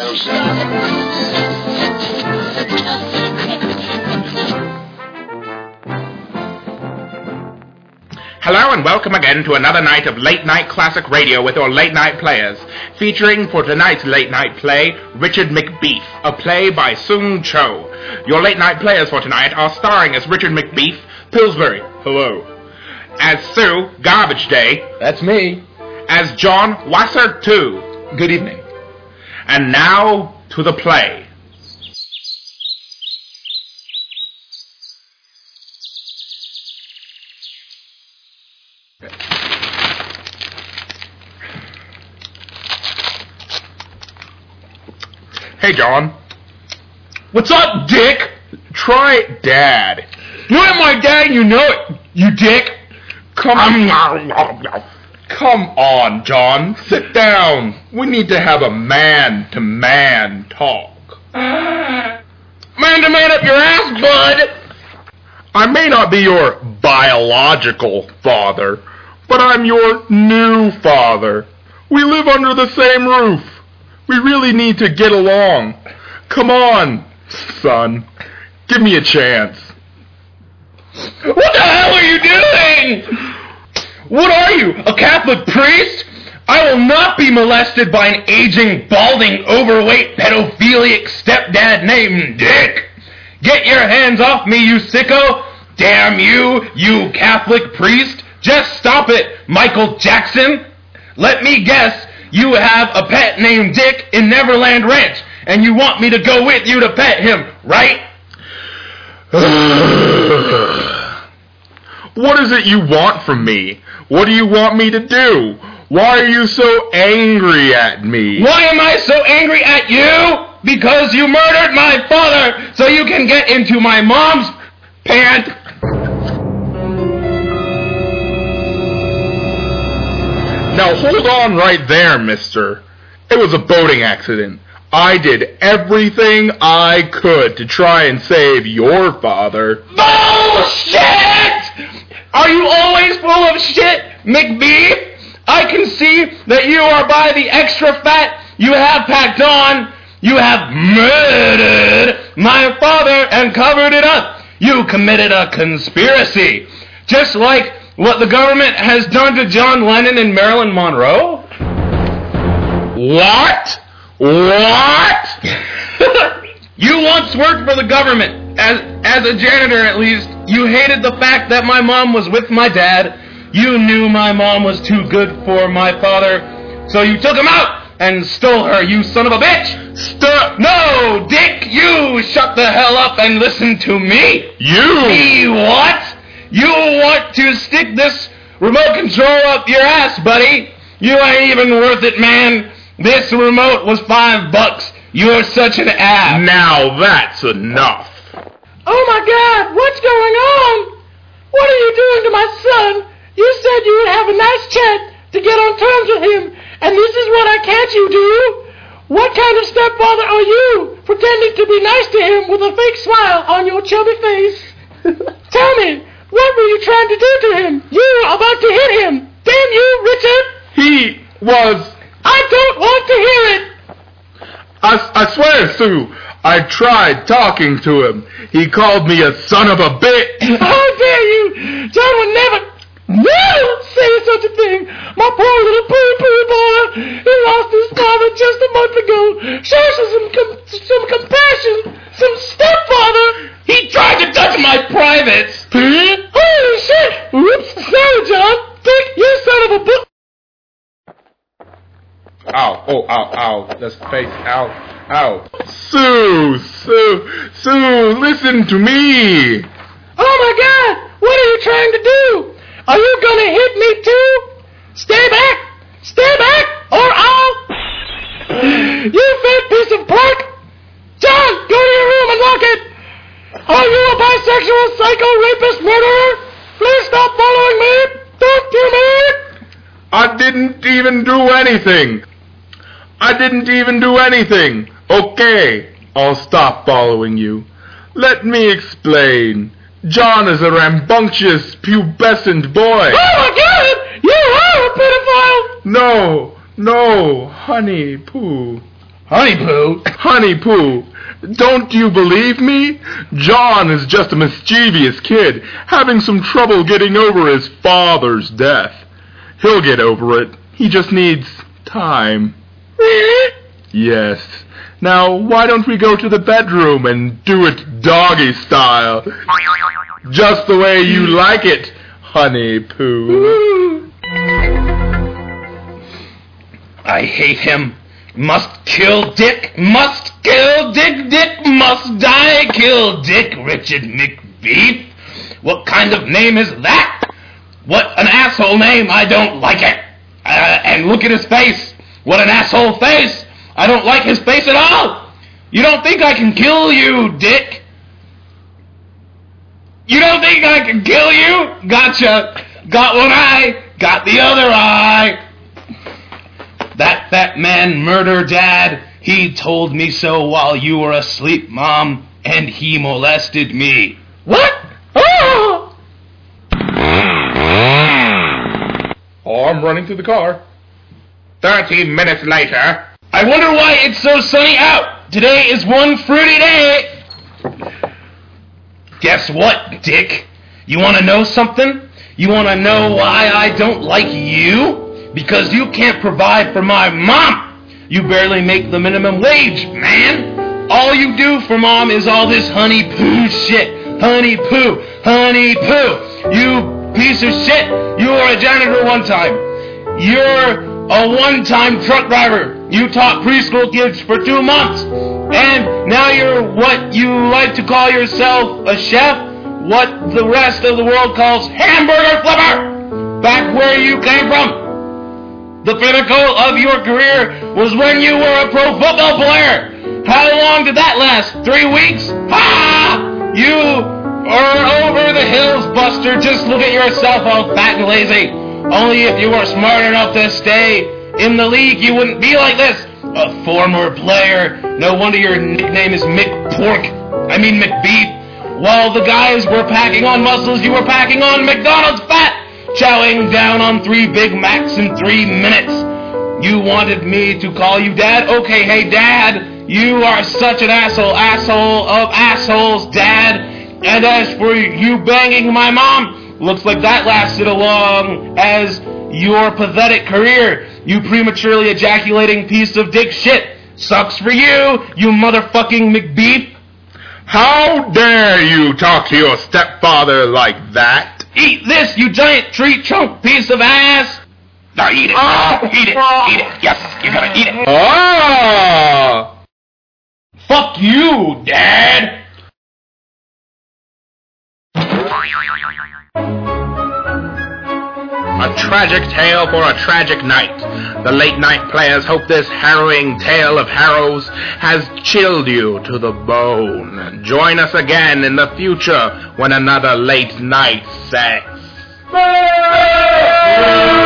Hello and welcome again to another night of Late Night Classic Radio with your Late Night Players, featuring for tonight's Late Night play, Richard McBeef, a play by Sung Cho. Your Late Night Players for tonight are starring as Richard McBeef, Pillsbury, hello. As Sue, Garbage Day. That's me. As John, Wasser 2. Good evening. And now to the play. Hey, John. What's up, Dick? Try Dad. You ain't my dad, you know it, you dick. Come on, John. Sit down. We need to have a man-to-man talk. Man-to-man up your ass, bud. I may not be your biological father, but I'm your new father. We live under the same roof. We really need to get along. Come on, son. Give me a chance. What the hell are you doing? What are you, a Catholic priest? I will not be molested by an aging, balding, overweight, pedophilic stepdad named Dick. Get your hands off me, you sicko. Damn you, you Catholic priest. Just stop it, Michael Jackson. Let me guess, you have a pet named Dick in Neverland Ranch, and you want me to go with you to pet him, right? What is it you want from me? What do you want me to do? Why are you so angry at me? Why am I so angry at you? Because you murdered my father so you can get into my mom's pant. Now hold on right there, mister. It was a boating accident. I did everything I could to try and save your father. Bullshit! Are you always full of shit, McBeef? I can see that you are by the extra fat you have packed on. You have murdered my father and covered it up. You committed a conspiracy. Just like what the government has done to John Lennon and Marilyn Monroe. What? What? You once worked for the government, as a janitor at least. You hated the fact that my mom was with my dad. You knew my mom was too good for my father, so you took him out and stole her, you son of a bitch! Stop! No, Dick, you shut the hell up and listen to me! You! Me what? You want to stick this remote control up your ass, buddy? You ain't even worth it, man. This remote was $5. You're such an ass. Now that's enough. Oh my God, what's going on? What are you doing to my son? You said you would have a nice chat to get on terms with him, and this is what I can't you do? What kind of stepfather are you, pretending to be nice to him with a fake smile on your chubby face? Tell me, what were you trying to do to him? You were about to hit him. Damn you, Richard. He was... I don't want to hear it. I swear, Sue, I tried talking to him. He called me a son of a bitch. How dare you? John would never say such a thing. My poor little poo-poo boy, he lost his father just a month ago. Show some compassion, some stepfather. He tried to touch my privates. Holy shit. Oops, sorry, John. Dick, you son of a book. Ow, oh, ow, that's the face, ow. Sue, listen to me. Oh my God, what are you trying to do? Are you gonna hit me too? Stay back, or I'll... You fat piece of pork. John, go to your room and lock it. Are you a bisexual, psycho, rapist, murderer? Please stop following me. Don't do me. I didn't even do anything. Okay, I'll stop following you. Let me explain. John is a rambunctious, pubescent boy. Oh my God! You are a pedophile! No, honey, poo. Honey Poo? Honey Poo, don't you believe me? John is just a mischievous kid, having some trouble getting over his father's death. He'll get over it. He just needs time. Really? Yes. Now, why don't we go to the bedroom and do it doggy style? Just the way you like it, Honey Poo. I hate him. Must kill Dick. Must kill Dick. Dick must die. Kill Dick. Richard McBeef. What kind of name is that? What an asshole name. I don't like it. And look at his face. What an asshole face. I don't like his face at all. You don't think I can kill you, Dick? You don't think I can kill you? Gotcha. Got one eye. Got the other eye. That fat man murdered Dad. He told me so while you were asleep, Mom, and he molested me. What? Oh! Oh, I'm running to the car. 30 minutes later. I wonder why it's so sunny out. Today is one fruity day. Guess what, Dick? You want to know something? You want to know why I don't like you? Because you can't provide for my mom. You barely make the minimum wage, man. All you do for Mom is all this Honey Poo shit. Honey Poo. Honey Poo. You piece of shit. You were a janitor one time. You're a one-time truck driver. You taught preschool kids for 2 months. And now you're what you like to call yourself, a chef. What the rest of the world calls hamburger flipper. Back where you came from. The pinnacle of your career was when you were a pro football player. How long did that last? 3 weeks? Ha! You are over the hills, Buster. Just look at yourself, all fat and lazy. Only if you were smart enough to stay in the league, you wouldn't be like this. A former player. No wonder your nickname is McBeef. While the guys were packing on muscles, you were packing on McDonald's fat. Chowing down on 3 Big Macs in 3 minutes. You wanted me to call you Dad? Okay, hey, Dad. You are such an asshole of assholes, Dad. And as for you banging my mom, looks like that lasted as long as your pathetic career. You prematurely ejaculating piece of dick shit. Sucks for you, you motherfucking McBeef. How dare you talk to your stepfather like that? Eat this, you giant tree trunk piece of ass! Now eat it! Eat it! Eat it! Yes, you gotta eat it! Ah! Fuck you, Dad! A tragic tale for a tragic night. The late night players hope this harrowing tale of harrows has chilled you to the bone. Join us again in the future when another late night sex.